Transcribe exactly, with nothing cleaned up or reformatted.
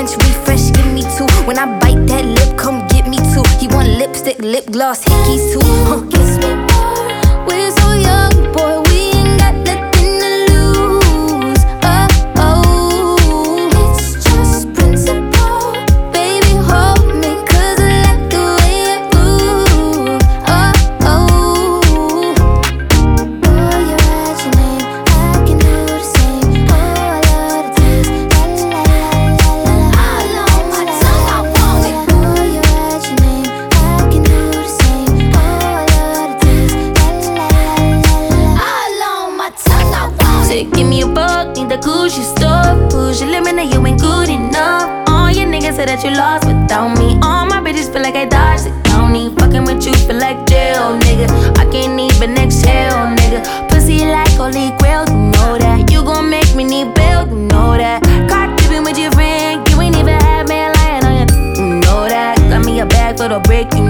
French refresh, give me two. When I bite that lip, come get me two. He want lipstick, lip gloss, hickeys too. Huh. Kiss me more. We're so young, boy. We ain't got nothing to lose. Oh, oh. It's just principle. Baby, hold me, 'cause I like the way it moves. Oh, oh. Oh, you write your name, I can do the same. Oh, I love the taste. La la la la la la. All on my tongue, I want it. Oh, you write your name, I can do the same. Oh, I love the taste. La la la la la. All on my tongue, I want it. Say, give me a buck, need the Gucci stuff. Push your limit, now you ain't good enough. All your niggas say that you lost without me. All my bitches feel like I dodged the county. Fucking with you feel like jail, nigga. I can't even exhale, nigga. Pussy like holy grail, you know that. You gon' make me need bail, you know that. Caught dipping with your friend, you ain't even had me lying on you, you know that. Got me a bag for the break, you